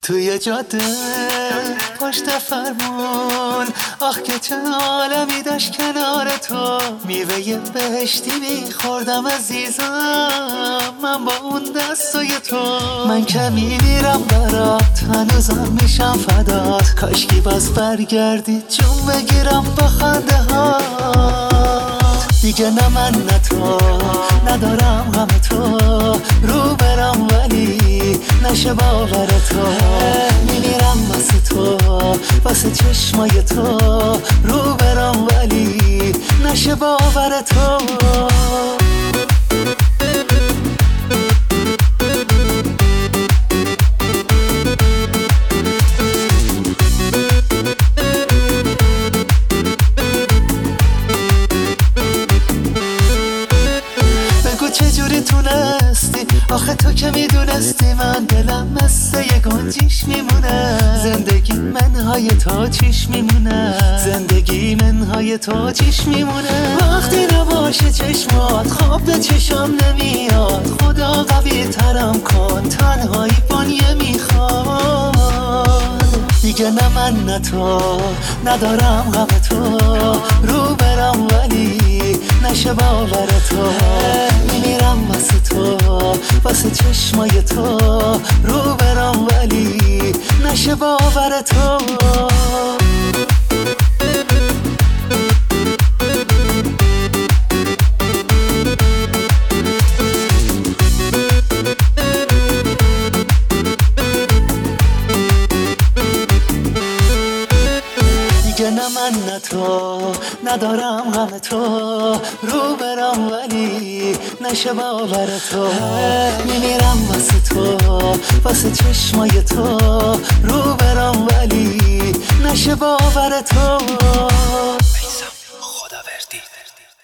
توی جاده پشت فرمون، آخ که چه عالمی داشت کنار تو. میوه بهشتی میخوردم عزیزم من با اون دستای تو. من که میمیرم برات، هنوزم میشم فدات. کاشکی باز برگردی جون بگیرم با خنده ها. دیگه نه من نه تو، ندارم غم تو. رو برم ولی نشه باور تو. میمیرم واسه تو، واسه چشمای تو. رو برم ولی نشه باور تو. چجوری تونستی؟ آخه تو که میدونستی من دلم مثل یه گنجیش میمونه. زندگی منهای تو چیش میمونه، زندگی منهای تو چیش میمونه. وقتی نباشه چشمات خواب به چشم نمیاد. خدا قوی ترم کن، تنهایی بانیه میخواد. دیگه نه من نه تو، ندارم غم تو. رو برم ولی نشه باور تو. میمیرم واسه تو، واسه چشمای تو. رو برم ولی نشه باور تو. دیگه نه من نه تو، ندارم غم تو. رو برم ولی نشه باور تو. میمیرم واسه تو، واسه چشمای تو. رو برم ولی نشه باور تو. خداوردی